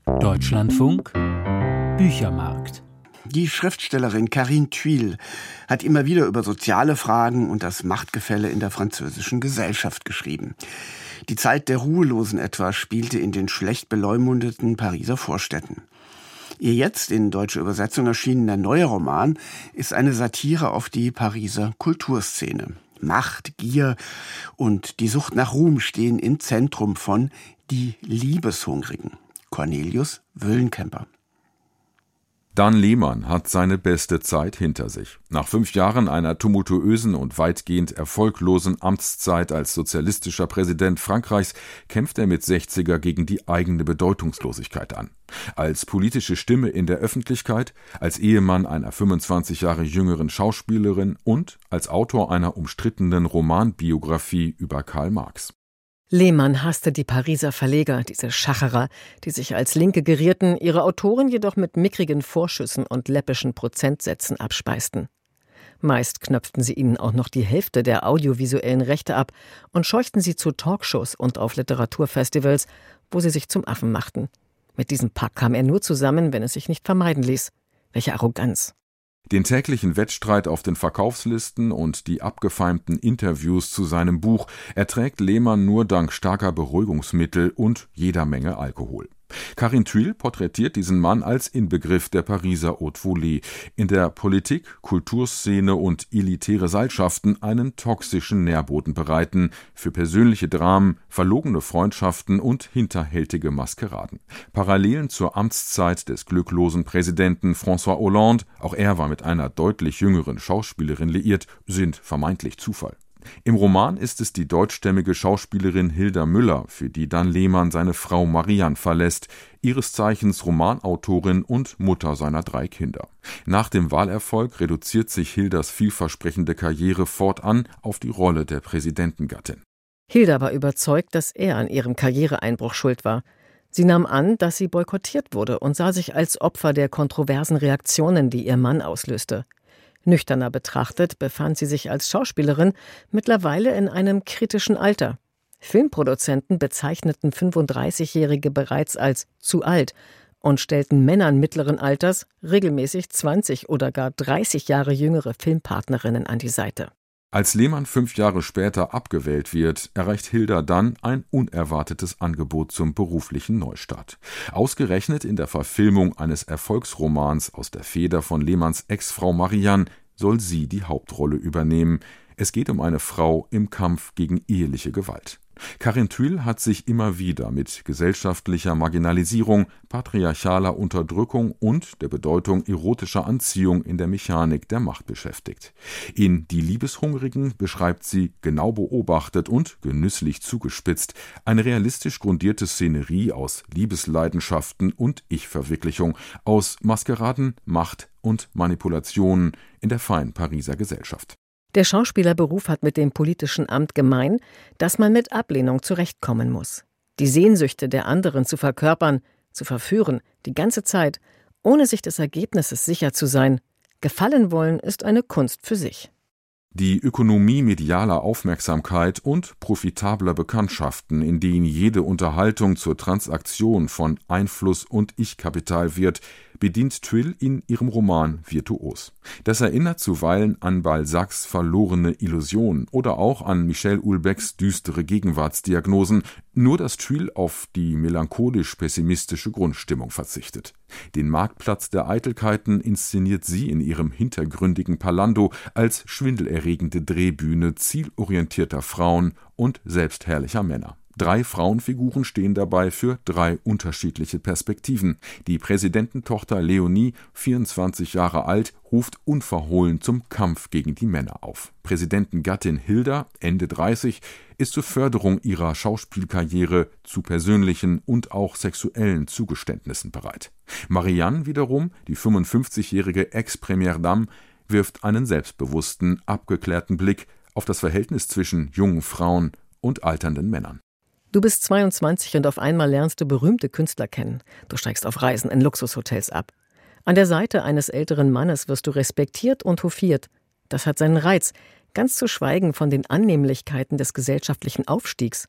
Deutschlandfunk Büchermarkt. Die Schriftstellerin Carine Thuil hat immer wieder über soziale Fragen und das Machtgefälle in der französischen Gesellschaft geschrieben. Die Zeit der Ruhelosen etwa spielte in den schlecht beleumundeten Pariser Vorstädten. Ihr jetzt in deutscher Übersetzung erschienener neuer Roman ist eine Satire auf die Pariser Kulturszene. Macht, Gier und die Sucht nach Ruhm stehen im Zentrum von Die Liebeshungrigen. Cornelius Wöllenkemper. Dan Lehmann hat seine beste Zeit hinter sich. Nach 5 Jahren einer tumultuösen und weitgehend erfolglosen Amtszeit als sozialistischer Präsident Frankreichs kämpft er mit 60er gegen die eigene Bedeutungslosigkeit an. Als politische Stimme in der Öffentlichkeit, als Ehemann einer 25 Jahre jüngeren Schauspielerin und als Autor einer umstrittenen Romanbiografie über Karl Marx. Lehmann hasste die Pariser Verleger, diese Schacherer, die sich als Linke gerierten, ihre Autoren jedoch mit mickrigen Vorschüssen und läppischen Prozentsätzen abspeisten. Meist knöpften sie ihnen auch noch die Hälfte der audiovisuellen Rechte ab und scheuchten sie zu Talkshows und auf Literaturfestivals, wo sie sich zum Affen machten. Mit diesem Pack kam er nur zusammen, wenn es sich nicht vermeiden ließ. Welche Arroganz! Den täglichen Wettstreit auf den Verkaufslisten und die abgefeimten Interviews zu seinem Buch erträgt Lehmann nur dank starker Beruhigungsmittel und jeder Menge Alkohol. Carine Thuil porträtiert diesen Mann als Inbegriff der Pariser Haute Volée, in der Politik, Kulturszene und elitäre Seilschaften einen toxischen Nährboden bereiten für persönliche Dramen, verlogene Freundschaften und hinterhältige Maskeraden. Parallelen zur Amtszeit des glücklosen Präsidenten François Hollande, auch er war mit einer deutlich jüngeren Schauspielerin liiert, sind vermeintlich Zufall. Im Roman ist es die deutschstämmige Schauspielerin Hilda Müller, für die Dan Lehmann seine Frau Marianne verlässt, ihres Zeichens Romanautorin und Mutter seiner 3 Kinder. Nach dem Wahlerfolg reduziert sich Hildas vielversprechende Karriere fortan auf die Rolle der Präsidentengattin. Hilda war überzeugt, dass er an ihrem Karriereeinbruch schuld war. Sie nahm an, dass sie boykottiert wurde und sah sich als Opfer der kontroversen Reaktionen, die ihr Mann auslöste. Nüchterner betrachtet befand sie sich als Schauspielerin mittlerweile in einem kritischen Alter. Filmproduzenten bezeichneten 35-Jährige bereits als zu alt und stellten Männern mittleren Alters regelmäßig 20 oder gar 30 Jahre jüngere Filmpartnerinnen an die Seite. Als Lehmann 5 Jahre später abgewählt wird, erreicht Hilda dann ein unerwartetes Angebot zum beruflichen Neustart. Ausgerechnet in der Verfilmung eines Erfolgsromans aus der Feder von Lehmanns Ex-Frau Marianne soll sie die Hauptrolle übernehmen. Es geht um eine Frau im Kampf gegen eheliche Gewalt. Carine Thuil hat sich immer wieder mit gesellschaftlicher Marginalisierung, patriarchaler Unterdrückung und der Bedeutung erotischer Anziehung in der Mechanik der Macht beschäftigt. In Die Liebeshungrigen beschreibt sie, genau beobachtet und genüsslich zugespitzt, eine realistisch grundierte Szenerie aus Liebesleidenschaften und Ich-Verwirklichung, aus Maskeraden, Macht und Manipulationen in der feinen Pariser Gesellschaft. Der Schauspielerberuf hat mit dem politischen Amt gemein, dass man mit Ablehnung zurechtkommen muss. Die Sehnsüchte der anderen zu verkörpern, zu verführen, die ganze Zeit, ohne sich des Ergebnisses sicher zu sein. Gefallen wollen ist eine Kunst für sich. Die Ökonomie medialer Aufmerksamkeit und profitabler Bekanntschaften, in denen jede Unterhaltung zur Transaktion von Einfluss und Ich-Kapital wird, bedient Thuil in ihrem Roman virtuos. Das erinnert zuweilen an Balzacs Verlorene Illusion oder auch an Michel Houellebecqs düstere Gegenwartsdiagnosen, nur dass Thuil auf die melancholisch-pessimistische Grundstimmung verzichtet. Den Marktplatz der Eitelkeiten inszeniert sie in ihrem hintergründigen Palando als schwindelerregende Drehbühne zielorientierter Frauen und selbstherrlicher Männer. 3 Frauenfiguren stehen dabei für 3 unterschiedliche Perspektiven. Die Präsidententochter Leonie, 24 Jahre alt, ruft unverhohlen zum Kampf gegen die Männer auf. Präsidentengattin Hilda, Ende 30, ist zur Förderung ihrer Schauspielkarriere zu persönlichen und auch sexuellen Zugeständnissen bereit. Marianne wiederum, die 55-jährige Ex-Première Dame, wirft einen selbstbewussten, abgeklärten Blick auf das Verhältnis zwischen jungen Frauen und alternden Männern. Du bist 22 und auf einmal lernst du berühmte Künstler kennen. Du steigst auf Reisen in Luxushotels ab. An der Seite eines älteren Mannes wirst du respektiert und hofiert. Das hat seinen Reiz, ganz zu schweigen von den Annehmlichkeiten des gesellschaftlichen Aufstiegs.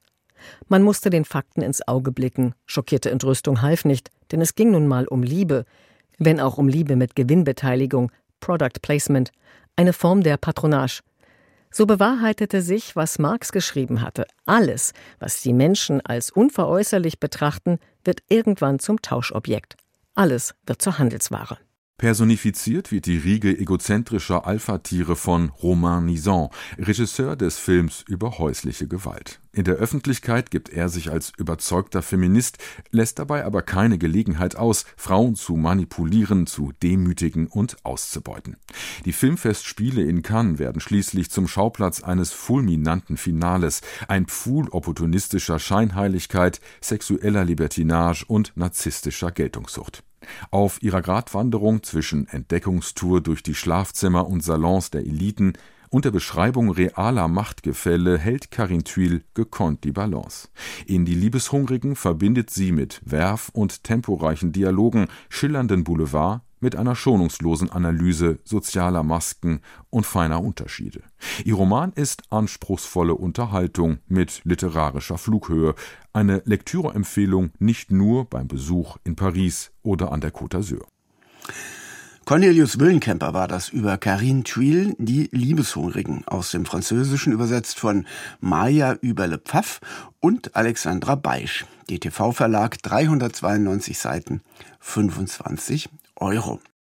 Man musste den Fakten ins Auge blicken. Schockierte Entrüstung half nicht, denn es ging nun mal um Liebe. Wenn auch um Liebe mit Gewinnbeteiligung, Product Placement, eine Form der Patronage. So bewahrheitete sich, was Marx geschrieben hatte. Alles, was die Menschen als unveräußerlich betrachten, wird irgendwann zum Tauschobjekt. Alles wird zur Handelsware. Personifiziert wird die Riege egozentrischer Alpha-Tiere von Romain Nizan, Regisseur des Films über häusliche Gewalt. In der Öffentlichkeit gibt er sich als überzeugter Feminist, lässt dabei aber keine Gelegenheit aus, Frauen zu manipulieren, zu demütigen und auszubeuten. Die Filmfestspiele in Cannes werden schließlich zum Schauplatz eines fulminanten Finales, ein Pfuhl opportunistischer Scheinheiligkeit, sexueller Libertinage und narzisstischer Geltungssucht. Auf ihrer Gratwanderung zwischen Entdeckungstour durch die Schlafzimmer und Salons der Eliten und der Beschreibung realer Machtgefälle hält Carine Thuil gekonnt die Balance. In Die Liebeshungrigen verbindet sie mit Verve und temporeichen Dialogen schillernden Boulevard mit einer schonungslosen Analyse sozialer Masken und feiner Unterschiede. Ihr Roman ist anspruchsvolle Unterhaltung mit literarischer Flughöhe, eine Lektüreempfehlung nicht nur beim Besuch in Paris oder an der Côte d'Azur. Cornelius Willenkemper war das über Carine Thuil, Die Liebeshungrigen, aus dem Französischen übersetzt von Maja Überle-Pfaff und Alexandra Beisch. DTV Verlag, 392 Seiten, 25 €.